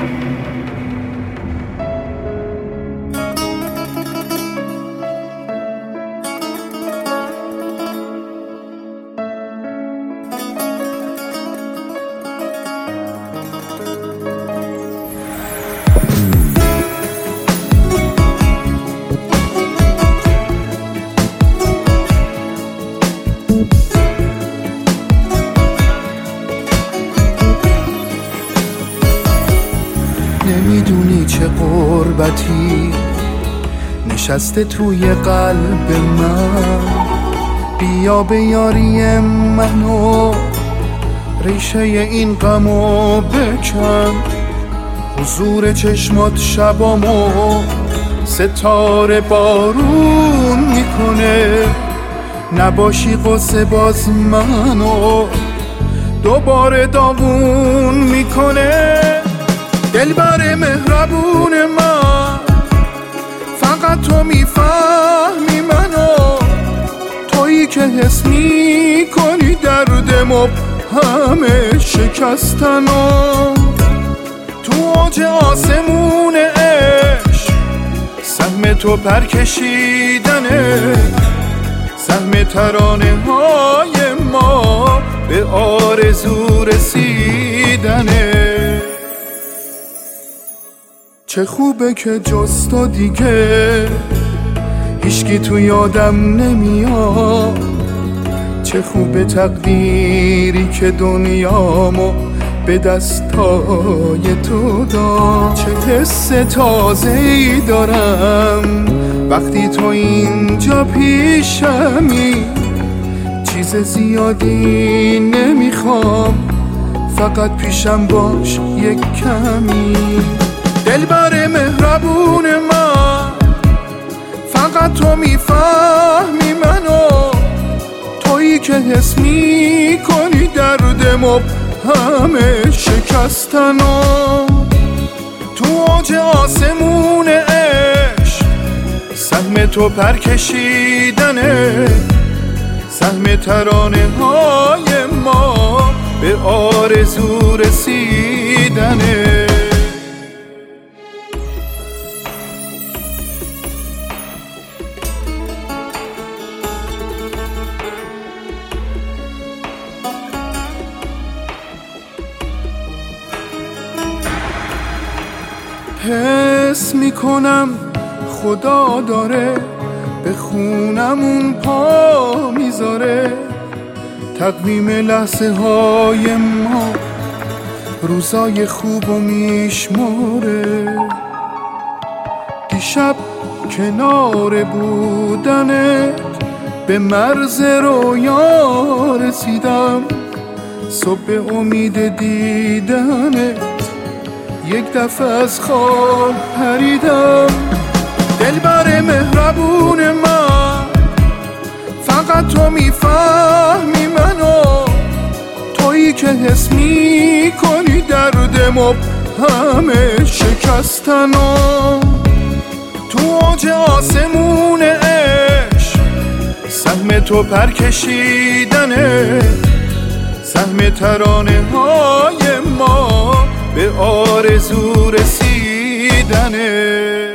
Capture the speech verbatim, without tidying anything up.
نمیدونی چه غربتی نشسته توی قلب من، بیا به یاری منو ریشه این غمو بکن. حضور چشمات شبامو ستاره بارون میکنه، نباشی قصه باز منو دوباره داغون میکنه. دلبر مهربون من، فقط تو میفهمی منو، تویی که حس میکنی دردمو همه شکستنو. تو اوج آسمون عشق سهم تو پر کشیدنه، سهم ترانه های ما به آرزو رسیدنه. چه خوبه که جز تو دیگه هیچکی تو یادم نمیاد، چه خوبه تقدیری که دنیامو به دستای تو داد. چه حس تازه‌ای دارم وقتی تو اینجا پیشمی، چیز زیادی نمیخوام، فقط پیشم باش یک کمی. دلبر مهربون من، فقط تو میفهمی منو، تویی که حس میکنی دردمو همه شکستنو. تو اوج آسمون عشق سهم تو پر کشیدنه، سهم ترانه های ما به آرزو رسیدنه. حس میکنم خدا داره به خونمون پا میذاره، تقویم لحظه های ما روزای خوب و میشماره. دیشب کنار بودنت به مرز رویا رسیدم، صبح امید دیدنت یک دفعه از خواب پریدم. دلبر مهربون من، فقط تو میفهمی منو، تویی که حس میکنی دردمو همه شکستنو. تو اوج آسمون عشق سهم تو پر کشیدنه، سهم ترانه های ما به آرزو رسیدنه.